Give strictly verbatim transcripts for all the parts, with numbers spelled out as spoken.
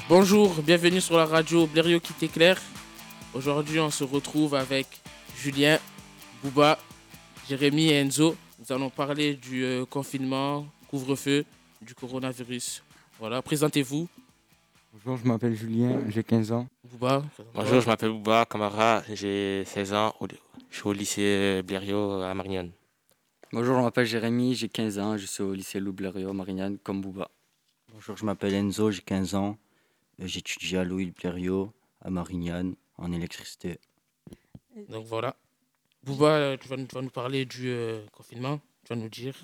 Bonjour, bienvenue sur la radio Blériot qui t'éclaire. Aujourd'hui, on se retrouve avec Julien, Bouba, Jérémy et Enzo. Nous allons parler du euh, confinement, couvre-feu, du coronavirus. Voilà, présentez-vous. Bonjour, je m'appelle Julien, j'ai quinze ans. Bouba. Bonjour, je m'appelle Bouba Camara, j'ai seize ans, au- je suis au lycée Blériot à Marignane. Bonjour, je m'appelle Jérémy, j'ai quinze ans, je suis au lycée Loup Blériot, Marignane, comme Bouba. Bonjour, je m'appelle Enzo, j'ai quinze ans. Euh, J'étudie à Louis Blériot, à Marignane, en électricité. Donc voilà. Bouba, euh, tu vas, nous- tu vas nous parler du euh, confinement. Tu vas nous dire.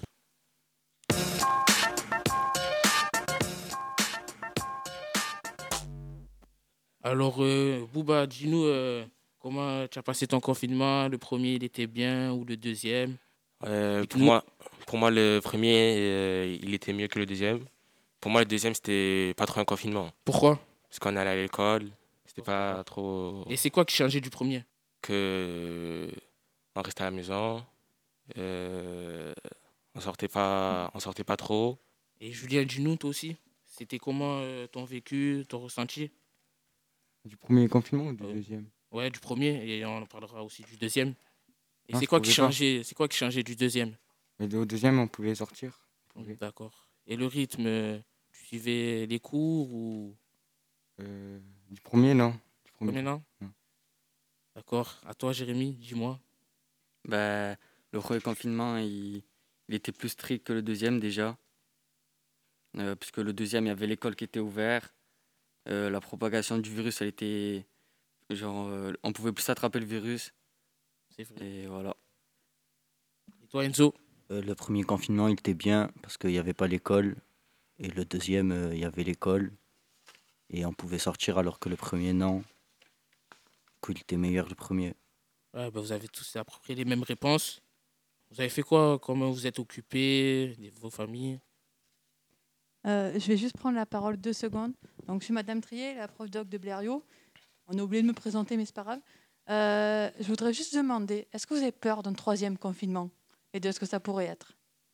Alors, euh, Bouba, dis-nous euh, comment tu as passé ton confinement. Le premier, il était bien ou le deuxième? Euh, pour, Dites-nous. moi, pour moi, le premier, euh, il était mieux que le deuxième. Pour moi, le deuxième, c'était pas trop un confinement. Pourquoi? Parce qu'on allait à l'école, c'était pas trop Et c'est quoi qui changeait du premier? que on restait à la maison, euh, on sortait pas, on sortait pas trop. Et Julien, dis-nous, toi aussi. C'était comment euh, ton vécu, ton ressenti? Du premier confinement ou du Euh, deuxième? Ouais, du premier, et on en parlera aussi du deuxième. Et Non, c'est je quoi qui pouvais pas. changeait? C'est quoi qui changeait du deuxième? Mais au deuxième, on pouvait sortir. On pouvait. D'accord. Et le rythme, euh, tu suivais les cours ou Euh, du premier, non. Du premier. premier, non? Non. D'accord. À toi, Jérémy, dis-moi. Ben, le premier confinement, il, il était plus strict que le deuxième déjà. Euh, puisque le deuxième, il y avait l'école qui était ouverte. Euh, la propagation du virus, elle était. Genre, euh, on pouvait plus attraper le virus. C'est vrai. Et voilà. Et toi, Enzo? Euh, le premier confinement, il était bien parce qu'il n'y avait pas l'école. Et le deuxième, euh, il y avait l'école. Et on pouvait sortir alors que le premier, non. Du coup, il était meilleur le premier. Ouais, bah, vous avez tous à peu près les mêmes réponses. Vous avez fait quoi? Comment vous êtes occupés? Les- Vos familles? Euh, je vais juste prendre la parole deux secondes. Donc, je suis Madame Trier, la prof doc de Blériot. On a oublié de me présenter, mais c'est pas grave. Euh, je voudrais juste demander, est-ce que vous avez peur d'un troisième confinement et de ce que ça pourrait être?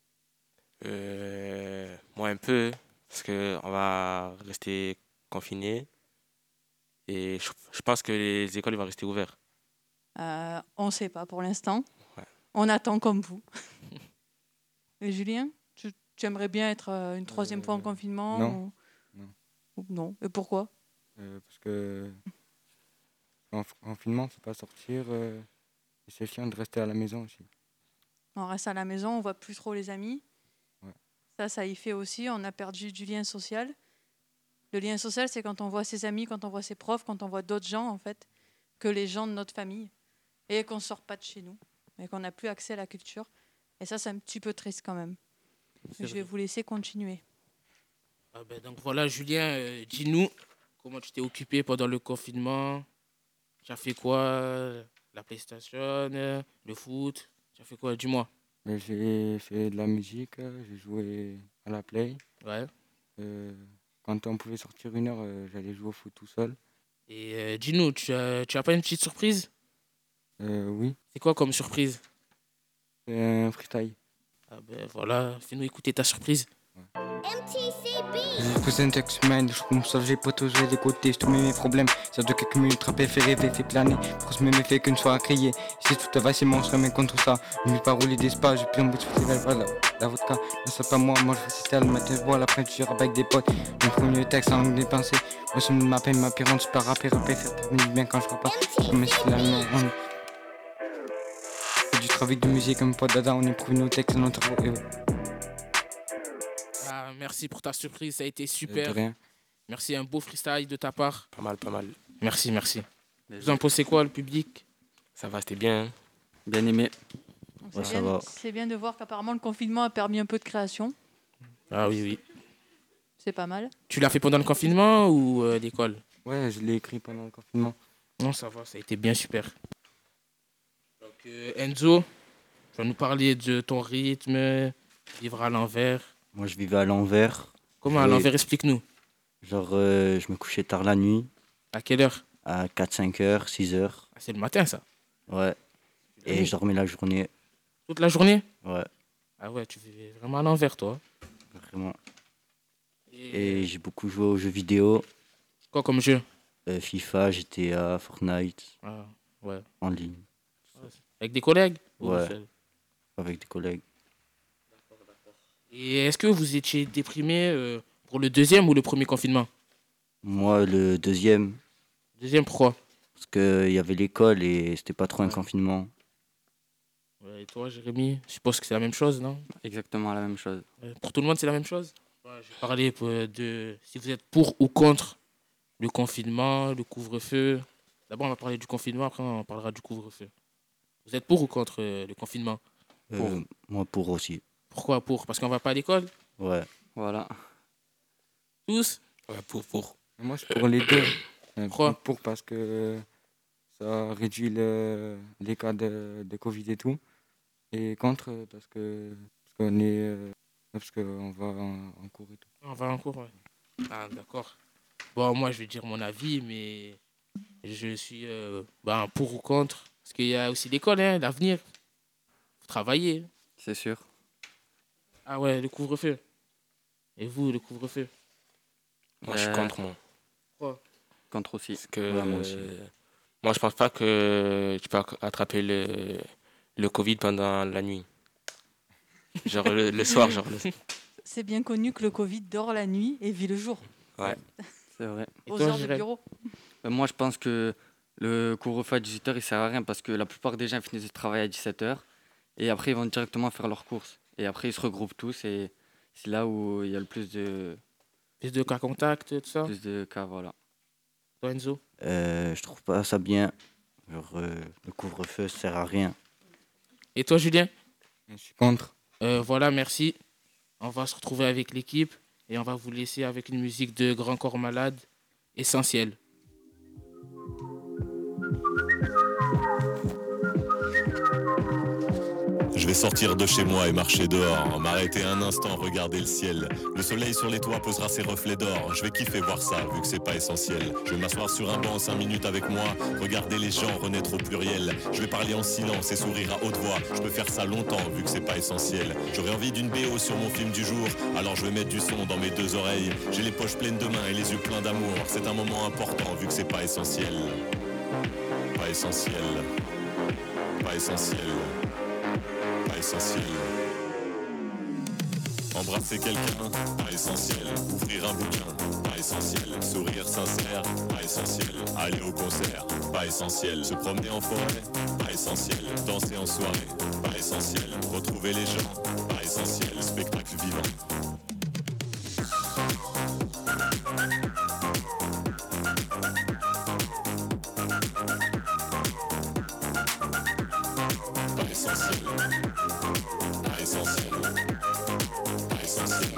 Euh, moi un peu, parce que on va rester confiné et je, je pense que les écoles vont rester ouvertes. Euh, On ne sait pas pour l'instant. Ouais. On attend comme vous. Et Julien, tu, tu aimerais bien être euh, une troisième fois en Euh, confinement non. ou- Non. ou non. Et pourquoi? Euh, parce que en f- confinement, on ne peut pas sortir. euh, et c'est chiant de rester à la maison aussi. On reste à la maison, on voit plus trop les amis. Ouais. Ça, ça y fait aussi. On a perdu du lien social. Le lien social, c'est quand on voit ses amis, quand on voit ses profs, quand on voit d'autres gens, en fait, que les gens de notre famille. Et qu'on ne sort pas de chez nous. Et qu'on n'a plus accès à la culture. Et ça, c'est un petit peu triste quand même. C'est Je vais vrai. vous laisser continuer. Ah ben, donc voilà, Julien, euh, dis-nous comment tu t'es occupé pendant le confinement. Tu as fait quoi? La PlayStation, euh, le foot? Tu as fait quoi? Dis-moi. Mais j'ai fait de la musique, euh, j'ai joué à la play. Ouais. Euh, quand on pouvait sortir une heure, euh, j'allais jouer au foot tout seul. Et euh, dis-nous, tu as, tu as pas une petite surprise? Euh, oui, C'est quoi comme surprise? c'est un freestyle. Ah ben voilà, fais-nous écouter ta surprise. J'ai posé un texte humain, je me sens, j'ai pas toujours des côtés, je te mets mes problèmes. Ça de quelques minutes, rappel fait rêver, fait planer. Prose mes méfaits qu'une soirée à crier. Si tout va, c'est mon je remets contre ça. Mille paroles et d'espace, j'ai plus en bout de festival, voilà. La vodka, non, c'est pas moi, moi je récitais le matin, je bois, après je rappe avec des potes. Mon premier texte en langue des pensées. Moi, je m'appelle ma pire, super rappé, rappé, faire terminer bien quand je rappe pas. Comme si la main, on fait du travail de musique, comme pas dada, on éprouve nos textes, notre cerveau. Ah, merci pour ta surprise, ça a été De super. rien. Merci, un beau freestyle de ta part. Pas mal, pas mal. Merci, merci. Vous en pensez quoi, le public? Ça va, c'était bien. Bien aimé. Donc, Ouais, c'est ça bien, va. c'est bien de voir qu'apparemment le confinement a permis un peu de création. Ah oui, oui. C'est pas mal. Tu l'as fait pendant le confinement ou euh, l'école? Ouais, je l'ai écrit pendant le confinement. Non, ça va, ça a été bien super. Donc, euh, Enzo, tu vas nous parler de ton rythme, vivre à l'envers. Moi, je vivais à l'envers. Comment à Oui. l'envers, explique-nous. Genre, euh, je me couchais tard la nuit, À quelle heure? à quatre cinq heures, six heures. Ah, c'est le matin, ça. Ouais. Et je dormais la journée. Toute la journée? Ouais, Ah ouais, tu vivais vraiment à l'envers, toi. vraiment. Et, Et j'ai beaucoup joué aux jeux vidéo. Quoi comme jeu? Euh, FIFA, G T A, Fortnite, Ah, ouais. en ligne, Avec des collègues? Ou Ouais. tout seul? avec des collègues. Et est-ce que vous étiez déprimé euh, pour le deuxième ou le premier confinement? Moi, le deuxième, Deuxième, pourquoi? parce qu'il y avait l'école et c'était pas trop un Ouais. confinement. Ouais, et toi, Jérémy, je suppose que c'est la même chose, non? Exactement la même chose. Ouais, pour tout le monde, c'est la même chose? Ouais, je vais parler euh, de si vous êtes pour ou contre le confinement, le couvre-feu. D'abord, on va parler du confinement, après, on parlera du couvre-feu. Vous êtes pour ou contre euh, le confinement? Euh, moi, pour aussi. Pourquoi pour? Parce qu'on va pas à l'école? Ouais. Voilà. Tous? Ouais, pour, pour. Moi, je suis pour les deux. Euh, Pourquoi? Pour parce que ça réduit le, les cas de, de Covid et tout. Et contre parce que parce qu'on est euh, parce qu'on va en, en cours et tout. On va en cours, ouais. Ah, d'accord. Bon, moi, je vais dire mon avis, mais je suis euh, ben, pour ou contre. Parce qu'il y a aussi l'école, hein, l'avenir. Faut travailler. C'est sûr. Ah ouais, le couvre-feu. Et vous, le couvre-feu? Moi, je suis Euh, contre, moi. Contre aussi. Parce que Ouais, moi aussi. euh, moi, je pense pas que tu peux acc- attraper le, le Covid pendant la nuit. Genre le, le soir, genre. le- C'est bien connu que le Covid dort la nuit et vit le jour, Ouais. C'est vrai. Et aux toi, heures de Jérém? bureau. Euh, Moi, je pense que le couvre-feu à dix-huit heures, il sert à rien parce que la plupart des gens finissent de travailler à dix-sept heures et après, ils vont directement faire leurs courses. Et après, ils se regroupent tous et c'est là où il y a le plus de, Plus de cas contact, tout ça? plus de cas. Voilà. Toi, Enzo? Euh, je trouve pas ça bien. Genre, euh, le couvre-feu sert à rien. Et toi, Julien? Je suis contre. Euh, voilà, merci. On va se retrouver avec l'équipe et on va vous laisser avec une musique de Grand Corps Malade, Essentiel. Je vais sortir de chez moi et marcher dehors, m'arrêter un instant, regarder le ciel. Le soleil sur les toits posera ses reflets d'or. Je vais kiffer voir ça, vu que c'est pas essentiel. Je vais m'asseoir sur un banc cinq minutes avec moi, regarder les gens renaître au pluriel. Je vais parler en silence et sourire à haute voix. Je peux faire ça longtemps, vu que c'est pas essentiel. J'aurais envie d'une B O sur mon film du jour, alors je vais mettre du son dans mes deux oreilles. J'ai les poches pleines de mains et les yeux pleins d'amour. C'est un moment important, vu que c'est pas essentiel. Pas essentiel. Pas essentiel. Pas essentiel. Embrasser quelqu'un, pas essentiel. Ouvrir un bouquin, pas essentiel. Sourire sincère, pas essentiel. Aller au concert, pas essentiel. Se promener en forêt, pas essentiel. Danser en soirée, pas essentiel. Retrouver les gens, pas essentiel. Spectacle vivant. Pas essentiel. Pas essentiel. Pas essentiel.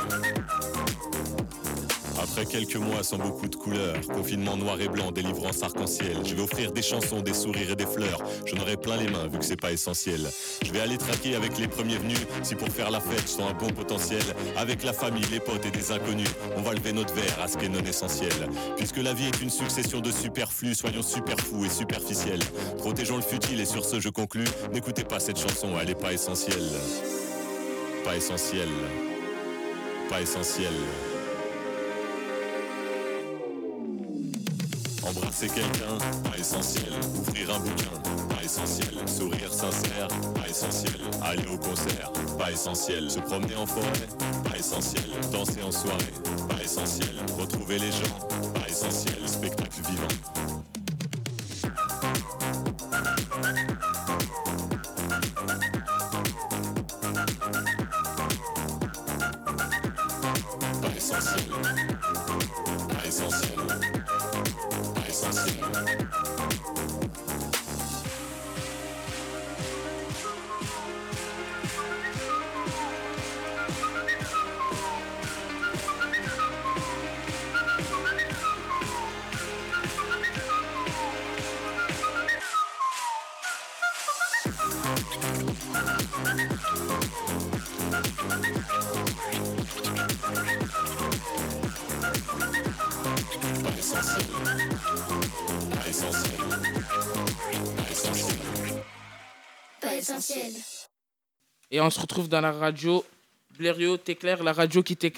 Après quelques mois sans beaucoup de couleurs, confinement noir et blanc, délivrance arc-en-ciel. Je vais offrir des chansons, des sourires et des fleurs. J'en aurai plein les mains vu que c'est pas essentiel. Je vais aller traquer avec les premiers venus. Si pour faire la fête, je sens un bon potentiel. Avec la famille, les potes et des inconnus, on va lever notre verre à ce qui est non essentiel. Puisque la vie est une succession de superflus, soyons super fous et superficiels. Protégeons le futile et sur ce je conclus. N'écoutez pas cette chanson, elle est pas essentielle. Pas essentielle. Pas essentielle. Embrasser quelqu'un, pas essentiel. Ouvrir un bouquin, pas essentiel. Sourire sincère, pas essentiel. Aller au concert, pas essentiel. Se promener en forêt, pas essentiel. Danser en soirée, pas essentiel. Retrouver les gens, pas essentiel. Spectacle vivant. Pas essentiel. Pas essentiel. Pas essentiel. Pas essentiel. Pas essentiel. Pas essentiel. Pas essentiel. Et on se retrouve dans la radio Blériot t'éclaire, la radio qui t'éclaire.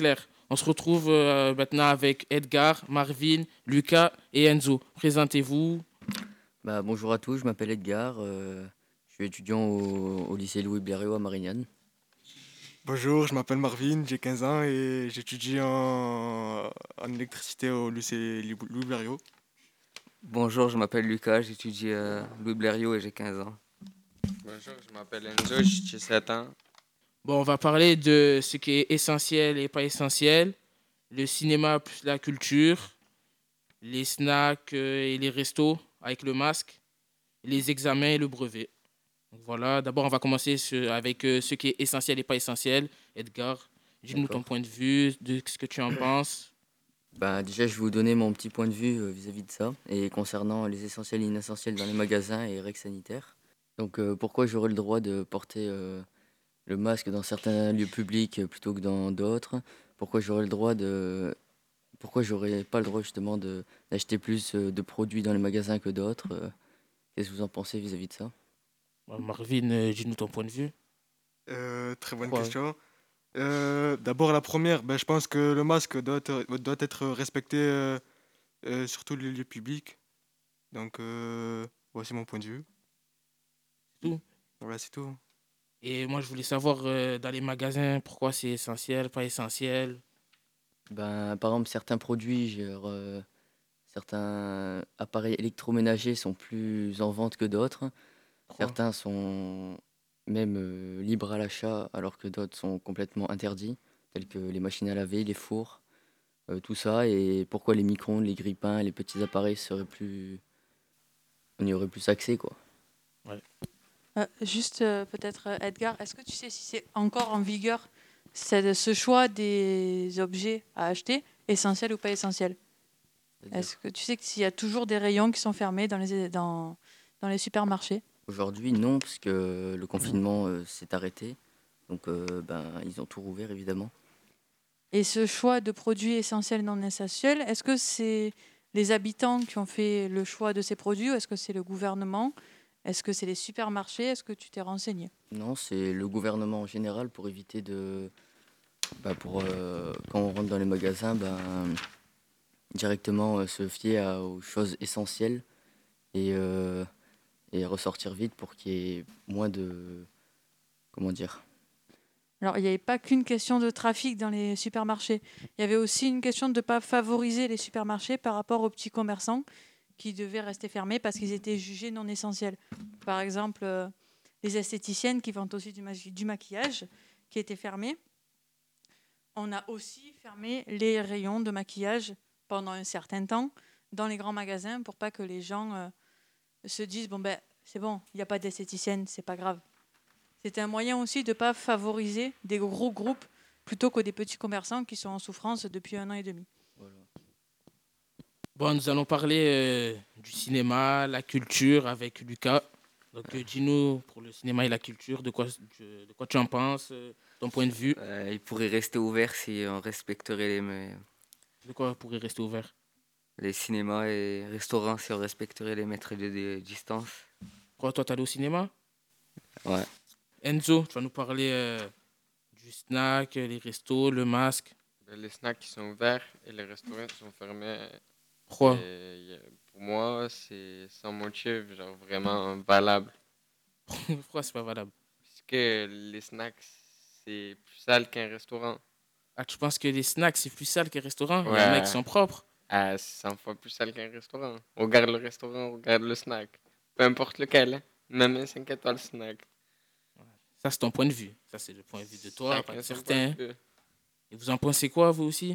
On se retrouve euh, maintenant avec Edgar, Marvin, Lucas et Enzo. Présentez-vous. Bah, bonjour à tous, je m'appelle Edgar, euh, je suis étudiant au, au lycée Louis Blériot à Marignane. Bonjour, je m'appelle Marvin, j'ai quinze ans et j'étudie en, en électricité au lycée Lou- Louis Blériot. Bonjour, je m'appelle Lucas, j'étudie à Louis Blériot et j'ai quinze ans. Bonjour, je m'appelle Enzo, j'ai sept ans. Bon, on va parler de ce qui est essentiel et pas essentiel. Le cinéma plus la culture, les snacks euh, et les restos avec le masque, les examens et le brevet. Donc voilà, d'abord on va commencer ce- avec euh, ce qui est essentiel et pas essentiel. Edgar, dis-nous ton D'accord. point de vue, de ce que tu en penses. Bah, déjà, je vais vous donner mon petit point de vue euh, vis-à-vis de ça, et concernant les essentiels et inessentiels dans les magasins et règles sanitaires. Donc, euh, pourquoi j'aurais le droit de porter euh, le masque dans certains lieux publics euh, plutôt que dans d'autres? Pourquoi j'aurais le droit de... Pourquoi j'aurais pas le droit justement de d'acheter plus euh, de produits dans les magasins que d'autres? euh, Qu'est-ce que vous en pensez vis-à-vis de ça? Bon, Marvin, euh, dis-nous ton point de vue. Euh, très bonne Pourquoi question. Euh, d'abord la première, ben, je pense que le masque doit être, doit être respecté euh, euh, sur tous les lieux publics. Donc euh, voici mon point de vue. Tout. Voilà, c'est tout. Et moi je voulais savoir euh, dans les magasins pourquoi c'est essentiel, pas essentiel. Ben, par exemple, certains produits, genre, euh, certains appareils électroménagers sont plus en vente que d'autres. Pourquoi Certains sont même euh, libres à l'achat alors que d'autres sont complètement interdits, tels que les machines à laver, les fours, euh, tout ça. Et pourquoi les micro-ondes, les grille-pains, les petits appareils seraient plus... On y aurait plus accès, quoi. Euh, juste euh, peut-être euh, Edgar, est-ce que tu sais si c'est encore en vigueur c'est ce choix des objets à acheter, essentiels ou pas essentiels? C'est-à-dire, Est-ce que tu sais que s'il y a toujours des rayons qui sont fermés dans les, dans, dans les supermarchés? aujourd'hui, non, parce que le confinement euh, s'est arrêté. Donc, euh, ben, ils ont tout rouvert, évidemment. Et ce choix de produits essentiels non essentiels, est-ce que c'est les habitants qui ont fait le choix de ces produits ou est-ce que c'est le gouvernement? Est-ce que c'est les supermarchés? Est-ce que tu t'es renseigné? Non, c'est le gouvernement en général pour éviter de... Bah, pour, euh, quand on rentre dans les magasins, ben, directement euh, se fier à- aux choses essentielles et, euh, et ressortir vite pour qu'il y ait moins de... Comment dire? Alors, il n'y avait pas qu'une question de trafic dans les supermarchés. Il y avait aussi une question de ne pas favoriser les supermarchés par rapport aux petits commerçants qui devaient rester fermés parce qu'ils étaient jugés non essentiels. Par exemple, euh, les esthéticiennes qui vendent aussi du, ma- du maquillage qui étaient fermés. On a aussi fermé les rayons de maquillage pendant un certain temps dans les grands magasins pour pas que les gens euh, se disent bon ben c'est bon, il n'y a pas d'esthéticienne, c'est pas grave. C'était un moyen aussi de ne pas favoriser des gros groupes plutôt que des petits commerçants qui sont en souffrance depuis un an et demi. Voilà. Bon, nous allons parler euh, du cinéma, la culture avec Lucas. Donc euh, dis-nous pour le cinéma et la culture, de quoi, de, de quoi tu en penses, euh, ton point de vue, Euh, il pourrait rester ouvert si on respecterait les, me- de quoi pourrait rester ouvert. les cinémas et restaurants, si on respecterait les mètres de, de distance. Pourquoi toi t'allais au cinéma? Ouais. Enzo, tu vas nous parler euh, du snack, euh, les restos, le masque. Ben, les snacks qui sont ouverts et les restaurants qui sont fermés. Pourquoi? Et, y a- pour moi, c'est sans motif, genre vraiment valable. Pourquoi c'est pas valable? Puisque les snacks, c'est plus sale qu'un restaurant. Ah, tu penses que les snacks c'est plus sale qu'un restaurant? Il y en a Ouais. qui sont propres. Ah, c'est cent fois plus sale qu'un restaurant. Regarde le restaurant, regarde le snack. Peu importe lequel, hein. Même un cinq étoiles snack. Ça c'est ton point de vue. Ça c'est le point de vue de toi, Chacun pas de son certains. point de vue. Et vous en pensez quoi vous aussi?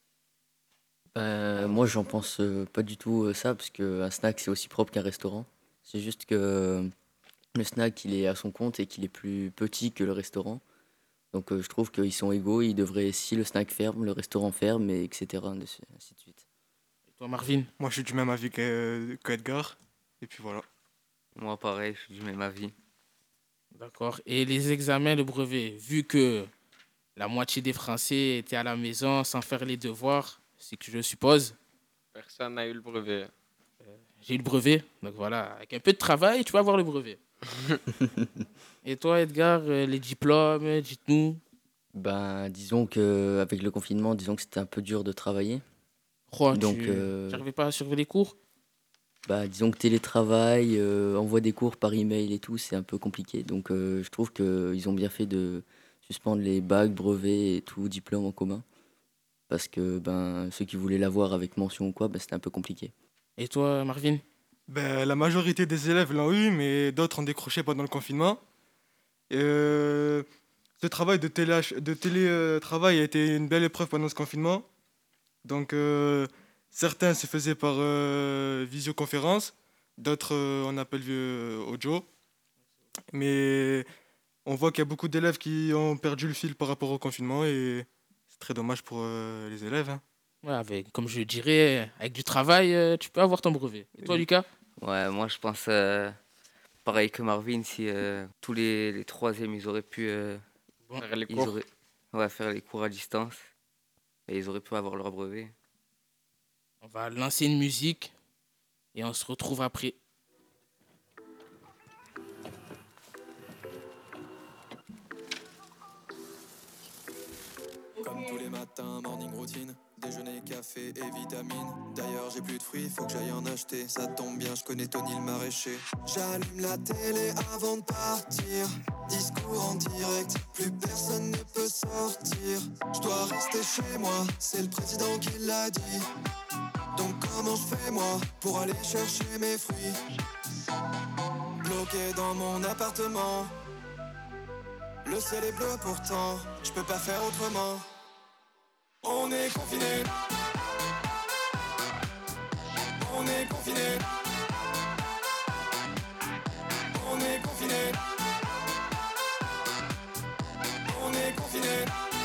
Euh, moi, j'en pense euh, pas du tout euh, ça, parce qu'un snack, c'est aussi propre qu'un restaurant. C'est juste que euh, le snack, il est à son compte et qu'il est plus petit que le restaurant. Donc, euh, je trouve qu'ils sont égaux. Ils devraient, si le snack ferme, le restaurant ferme, et et cetera de- Ainsi de suite. Et toi Marvin? Moi, je suis du même avis que, que Edgar. Et puis voilà. Moi, pareil, je suis du même avis. D'accord. Et les examens, le brevet, vu que la moitié des Français étaient à la maison sans faire les devoirs, c'est que je suppose, Personne n'a eu le brevet. j'ai eu le brevet. Donc voilà, avec un peu de travail, tu vas avoir le brevet. Et toi Edgar, euh, les diplômes, dites-nous. Ben, disons qu'avec le confinement, disons que c'était un peu dur de travailler. Quoi, Donc, tu euh, n'arrivais pas à suivre les cours? bah, disons que télétravail, euh, envoi des cours par email et tout, c'est un peu compliqué. Donc, euh, je trouve qu'ils ont bien fait de suspendre les bacs, brevets et tout, diplômes en commun. Parce que ben, ceux qui voulaient l'avoir avec mention ou quoi, ben, c'était un peu compliqué. Et toi, Marvin? Ben, la majorité des élèves l'ont eu, mais d'autres ont décroché pendant le confinement. Euh, ce travail de télé, de télétravail a été une belle épreuve pendant ce confinement. Donc, euh, certains se faisaient par euh, visioconférence, d'autres euh, on appelle euh, audio. Mais on voit qu'il y a beaucoup d'élèves qui ont perdu le fil par rapport au confinement et c'est très dommage pour euh, les élèves, hein. Ouais, avec, comme je dirais, avec du travail, euh, tu peux avoir ton brevet. Et toi, Oui. Lucas? Ouais, moi je pense euh, pareil que Marvin, si euh, tous les, les troisièmes ils auraient pu euh, Faire les ils cours. auraient, ouais, faire les cours à distance et ils auraient pu avoir leur brevet. On va lancer une musique et on se retrouve après. Comme tous les matins, morning routine, déjeuner, café et vitamines. D'ailleurs, j'ai plus de fruits, faut que j'aille en acheter. Ça tombe bien, je connais Tony le maraîcher. J'allume la télé avant de partir. Discours en direct, plus personne ne peut sortir. Je dois rester chez moi, c'est le président qui l'a dit. Donc comment je fais moi pour aller chercher mes fruits? Bloqué dans mon appartement. Le ciel est bleu pourtant, je peux pas faire autrement. On est confiné. On est confiné. On est confiné. On est confiné.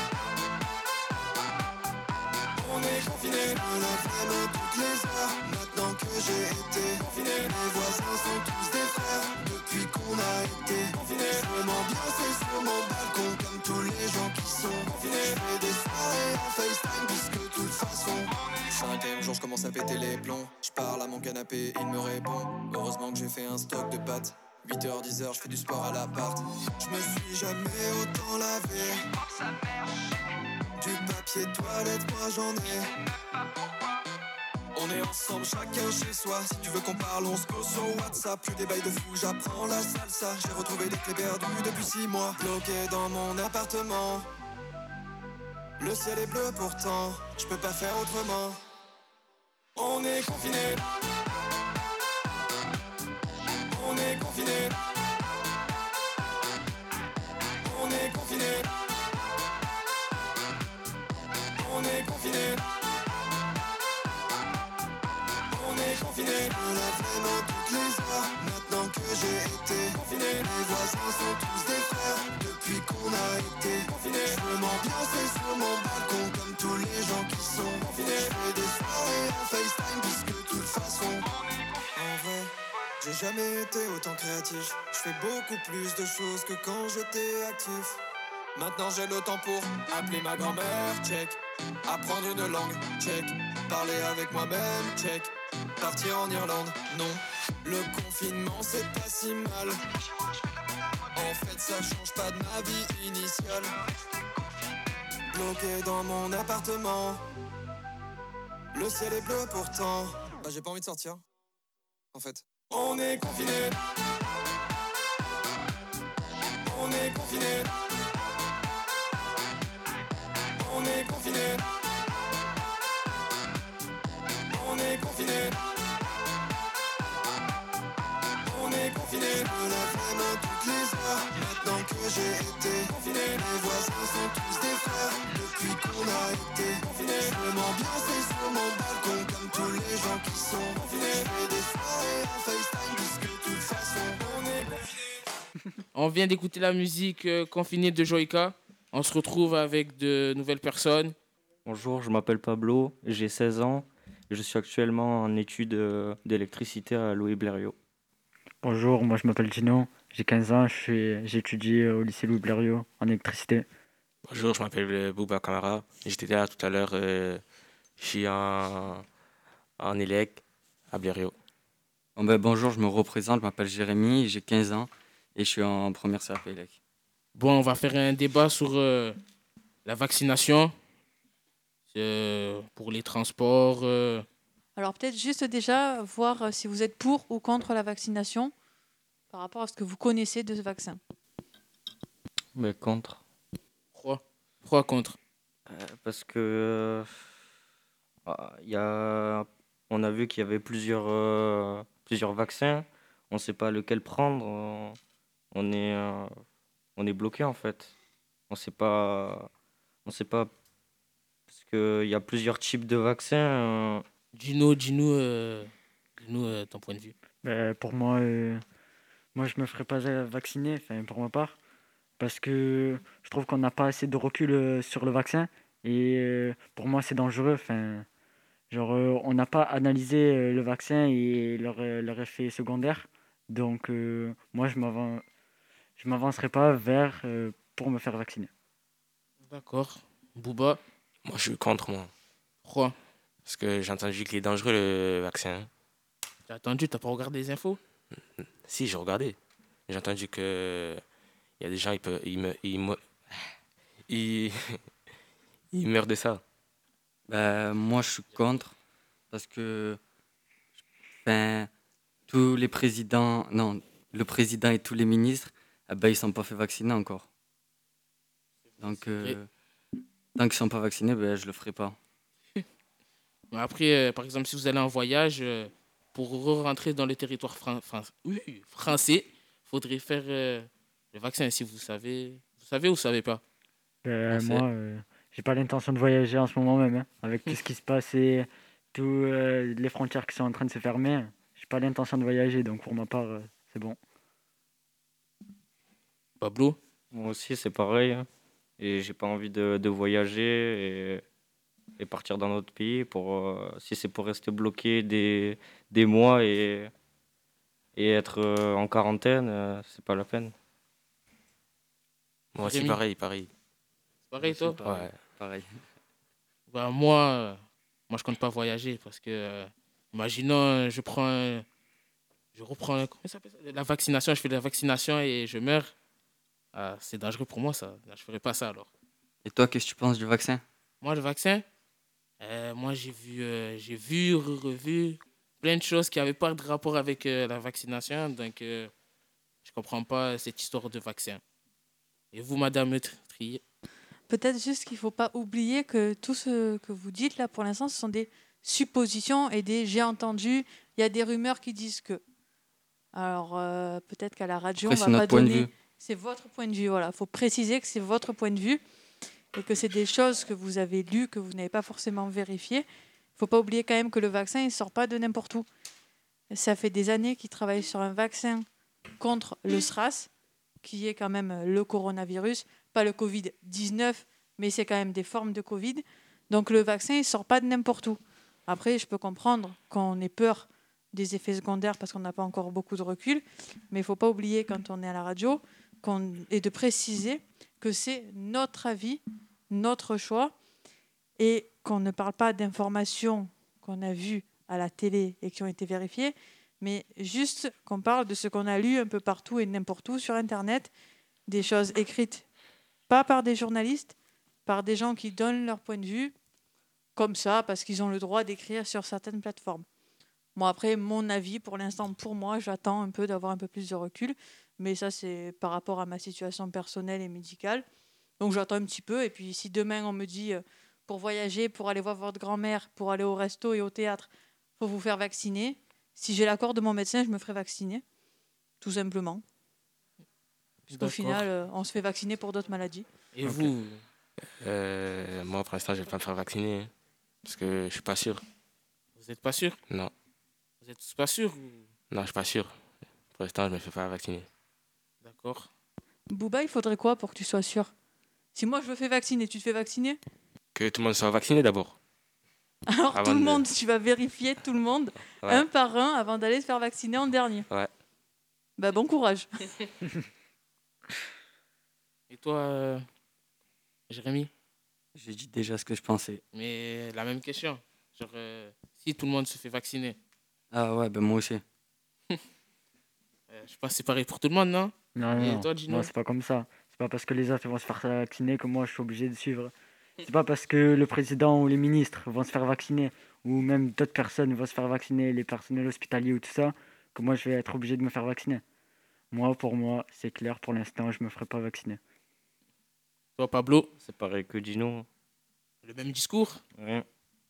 On est confiné. Je me lave les mains toutes les heures. Maintenant que j'ai été confiné, mes voisins sont tous des frères. Depuis qu'on a été confiné, je veux m'ambiancer sur mon balcon comme tous les gens qui sont confinés. Je fais des soirées en FaceTime puisque de toute façon cinquième jour je commence à péter les plombs. Je parle à mon canapé, il me répond. Heureusement que j'ai fait un stock de pâtes. huit heures, dix heures, je fais du sport à l'appart. Je me suis jamais autant lavé. Du papier toilette, moi j'en ai. On est ensemble, chacun chez soi. Si tu veux qu'on parle, on se pose sur WhatsApp. Plus des bails de fou, j'apprends la salsa. J'ai retrouvé des clés perdues depuis six mois. Bloqué dans mon appartement. Le ciel est bleu pourtant, je peux pas faire autrement. On est confiné. On est confiné. On est confiné. On est confiné. On est confiné. Je me lave les mains toutes les heures. Maintenant que j'ai été confiné, mes voisins sont tous des frères. Depuis qu'on a été confiné, je veux m'ambiancer sur mon balcon comme tous les gens qui sont confinés. Je fais des soirées en FaceTime puisque de toute façon, en vrai, j'ai jamais été autant créatif. Je fais beaucoup plus de choses que quand j'étais actif. Maintenant j'ai le temps pour appeler ma grand-mère, check. Apprendre une langue, check. Parler avec moi-même, check. Partir en Irlande, non. Le confinement c'est pas si mal. En fait ça change pas de ma vie initiale. Bloqué dans mon appartement. Le ciel est bleu pourtant. Bah j'ai pas envie de sortir. En fait. On est confiné. On est confiné. On est confiné. On est confiné. On est confiné. Je me lave les mains toutes les heures. Maintenant que j'ai été confiné, mes voisins sont tous des frères. Depuis qu'on a été confiné, je veux m'ambiancer sur mon balcon comme tous les gens qui sont confinés. Je fais des soirées en FaceTime puisque de toute façon on est confiné. On vient d'écouter la musique euh, Confiné de Joïka. On se retrouve avec de nouvelles personnes. Bonjour, je m'appelle Pablo, j'ai seize ans et je suis actuellement en études euh, d'électricité à Louis Blériot. Bonjour, moi je m'appelle Gino, j'ai quinze ans, je suis- j'étudie au lycée Louis Blériot en électricité. Bonjour, je m'appelle euh, Bouba Kamara. J'étais là tout à l'heure. euh, je suis en, en élec à Blériot. Bon, ben, bonjour, je me représente, je m'appelle Jérémy, j'ai quinze ans et je suis en première C A P E L E C. Bon, on va faire un débat sur euh, la vaccination euh, pour les transports. euh, Alors peut-être juste déjà voir euh, si vous êtes pour ou contre la vaccination par rapport à ce que vous connaissez de ce vaccin. Mais contre. Pourquoi Pourquoi contre Euh, parce que euh, ah, il y a, on a vu qu'il y avait plusieurs, euh, plusieurs vaccins. On ne sait pas lequel prendre. On, on est, euh, on est bloqué en fait. On sait pas, on sait pas parce qu'il y a plusieurs types de vaccins. euh. Dis-nous, dis-nous, euh, dis-nous euh, ton point de vue. Ben, pour moi, euh, moi, je me ferais pas euh, vacciner, enfin, pour ma part, parce que je trouve qu'on n'a pas assez de recul euh, sur le vaccin. Et euh, pour moi, c'est dangereux. Enfin, genre, euh, on n'a pas analysé euh, le vaccin et leur, euh, leur effet secondaire. Donc, euh, moi, je m'avan- je m'avancerai pas vers euh, pour me faire vacciner. D'accord. Booba, Moi, je suis contre, moi. pourquoi Parce que j'ai entendu qu'il est dangereux, le vaccin. T'as attendu, t'as pas regardé les infos Si, j'ai regardé. J'ai entendu que il y a des gens, ils, peuvent, ils, me- ils, me- ils, ils meurent de ça. Ben, moi, je suis contre parce que ben, tous les présidents, non, le président et tous les ministres, eh ben, ils ne sont pas fait vacciner encore. Donc, euh, tant qu'ils ne sont pas vaccinés, ben, je ne le ferai pas. Mais après, euh, par exemple, si vous allez en voyage, euh, pour rentrer dans le territoire fran- fran- oui, français, il faudrait faire euh, le vaccin, si vous savez. Vous savez ou vous savez pas Ben, On sait. moi, euh, j'ai pas l'intention de voyager en ce moment même, hein, avec tout ce qui se passe et toutes les frontières qui sont en train de se fermer. J'ai pas l'intention de voyager, donc pour ma part, euh, c'est bon. Pablo Moi aussi, c'est pareil, hein. Et j'ai pas envie de, de voyager et, et partir dans notre pays. Pour, euh, si c'est pour rester bloqué des, des mois et, et être euh, en quarantaine, euh, c'est pas la peine. Moi aussi, Rémi pareil, pareil. Pareil, toi Ouais. Pareil. Bah, moi, euh, moi, je compte pas voyager parce que, euh, imaginons, euh, je prends, un- je reprends, un- comment ça s'appelle ça la vaccination, je fais la vaccination et je meurs. Ah, c'est dangereux pour moi, ça. Je ferai pas ça alors. Et toi, qu'est-ce que tu penses du vaccin? Moi, le vaccin, euh, moi, j'ai vu, euh, j'ai vu, re- revu plein de choses qui n'avaient pas de rapport avec euh, la vaccination. Donc, euh, je comprends pas cette histoire de vaccin. Et vous, Madame Tr- Trier Peut-être juste qu'il ne faut pas oublier que tout ce que vous dites là pour l'instant, ce sont des suppositions et des j'ai entendu, il y a des rumeurs qui disent que. Alors euh, peut-être qu'à la radio, Après, on c'est va notre pas point de donner. vue. C'est votre point de vue, voilà. Il faut préciser que c'est votre point de vue et que c'est des choses que vous avez lues, que vous n'avez pas forcément vérifiées. Il ne faut pas oublier quand même que le vaccin, il ne sort pas de n'importe où. Ça fait des années qu'ils travaillent sur un vaccin contre le SRAS, qui est quand même le coronavirus, pas le covid dix-neuf, mais c'est quand même des formes de Covid. Donc le vaccin, il ne sort pas de n'importe où. Après, je peux comprendre qu'on ait peur des effets secondaires parce qu'on n'a pas encore beaucoup de recul, mais il ne faut pas oublier quand on est à la radio qu'on, et de préciser que c'est notre avis, notre choix, et qu'on ne parle pas d'informations qu'on a vues à la télé et qui ont été vérifiées, mais juste qu'on parle de ce qu'on a lu un peu partout et n'importe où sur Internet, des choses écrites pas par des journalistes, par des gens qui donnent leur point de vue, comme ça, parce qu'ils ont le droit d'écrire sur certaines plateformes. Bon, après, mon avis, pour l'instant, pour moi, j'attends un peu d'avoir un peu plus de recul, mais ça, c'est par rapport à ma situation personnelle et médicale. Donc, j'attends un petit peu, et puis si demain, on me dit, euh, pour voyager, pour aller voir votre grand-mère, pour aller au resto et au théâtre, il faut vous faire vacciner. Si j'ai l'accord de mon médecin, je me ferai vacciner, tout simplement. Parce qu'au D'accord. final, euh, on se fait vacciner pour d'autres maladies. Et vous Euh, Moi, pour l'instant, je vais pas me faire vacciner. hein, Parce que je suis pas sûr. Vous n'êtes pas sûr Non. Vous n'êtes pas sûr ou- Non, je suis pas sûr. Pour l'instant, je me fais pas vacciner. D'accord. Booba, il faudrait quoi pour que tu sois sûr? Si moi, je me fais vacciner, tu te fais vacciner? Que tout le monde soit vacciné d'abord. Alors, Avant tout le de- monde, tu vas vérifier tout le monde, Ouais. un par un, avant d'aller se faire vacciner en dernier. Ouais. Bah, bon courage. Et toi, euh, Jérémy J'ai dit déjà ce que je pensais. Mais la même question. Genre, euh, si tout le monde se fait vacciner, Ah ouais, ben moi aussi. euh, je pense que c'est pareil pour tout le monde, non Non, Et non, toi, non, Gino non, c'est pas comme ça. C'est pas parce que les autres vont se faire vacciner que moi je suis obligé de suivre. C'est pas parce que le président ou les ministres vont se faire vacciner ou même d'autres personnes vont se faire vacciner, les personnels hospitaliers ou tout ça, que moi je vais être obligé de me faire vacciner. Moi, pour moi, c'est clair, pour l'instant, je me ferai pas vacciner. Toi, Pablo, C'est pareil que Gino. le même discours. Ouais.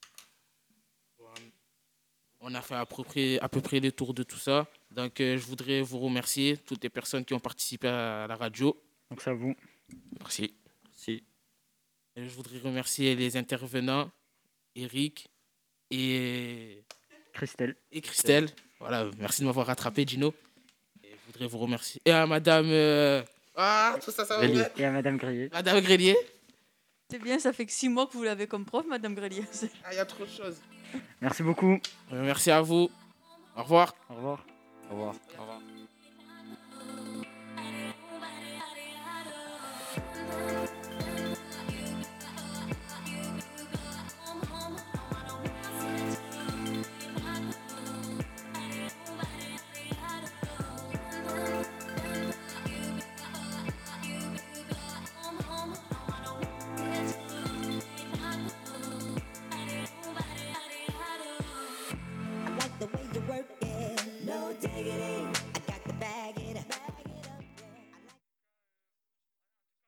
On a fait à peu près, à peu près le tour de tout ça. Donc, euh, je voudrais vous remercier, toutes les personnes qui ont participé à la radio. Donc, c'est à vous. Merci. Si. Et je voudrais remercier les intervenants, Eric et Christelle. Et Christelle. Voilà, merci de m'avoir rattrapé, Gino. Et je voudrais vous remercier. Et à Madame. euh, Ah, tout ça, ça va Grélier. bien. Et à Madame Grélier. Madame Grélier. C'est bien, ça fait que six mois que vous l'avez comme prof, Madame Grélier. Ah, il y a trop de choses. Merci beaucoup. Euh, merci à vous. Au revoir. Au revoir. Au revoir. Au revoir.